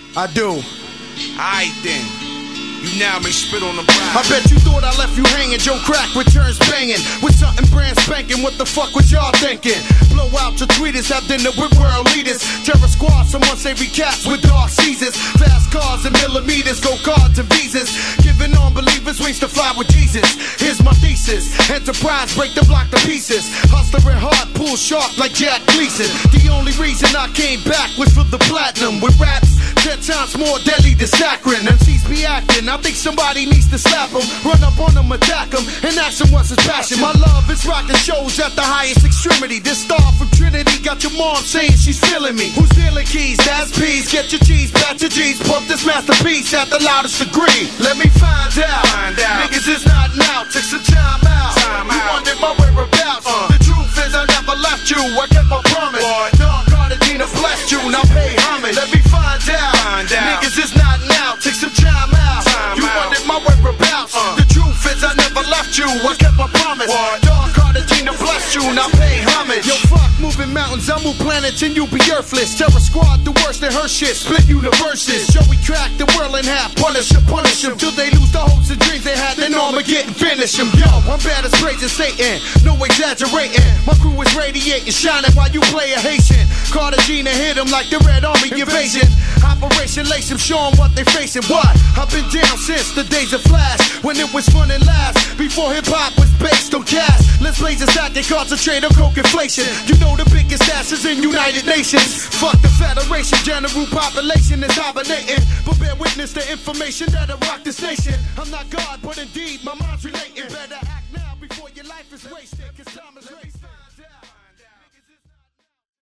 I do. Aight then. You now may spit on the bride. I bet you thought I left you hanging. Joe Crack returns banging with something brand spanking. What the fuck was y'all thinking? Blow out your tweeters, have dinner with world leaders. Terror squad, someone say recaps with dark seasons. Fast cars and millimeters, go cards and visas. Giving unbelievers wings to fly with Jesus. Here's my thesis: enterprise, break the block to pieces. Hustler and hard, pull sharp like Jack Gleason. The only reason I came back was for the platinum. With raps 10 times more deadly than saccharin. MCs be acting, I think somebody needs to slap him. Run up on him, attack him, and ask him what's his passion. My love is rocking shows at the highest extremity. This star from Trinity got your mom saying she's feeling me. Who's dealing keys? That's peas. Get your G's, bat your G's. Pump this masterpiece at the loudest degree. Let me find out. Niggas is not now. Took some time out. You wondered my whereabouts. The truth is I never left you. I kept my promise. Don Cartagena blessed you. Now pay homage. Let me find out. Niggas is not now. Take some time out. You wondered my whereabouts. The truth is I never left you. I kept my promise. Don Cartagena blessed you. Now pay homage. Yo, fuck moving mountains. I move planets and you be earthless. Terror squad, the worst in her shit. Split universes. Joey crack the world in half. Punish them till they lose the hopes and dreams they had. Then Armageddon finish them. Yo, I'm bad as praising Satan. No exaggerating. My crew is radiating, shining while you play a Haitian. Cartagena hit them like the Red Army invasion. Operation Lace them, show them what they facing. What? I've been down since the days of Flash, when it was fun and last. Before hip hop was based on cash. Let's blaze a sack and concentrate on coke inflation. You know the biggest asses in United Nations. Fuck the Federation, general population is hibernating. But bear witness to information that'll rock this nation. I'm not God, but indeed my mind's relating. Better act now before your life is wasted.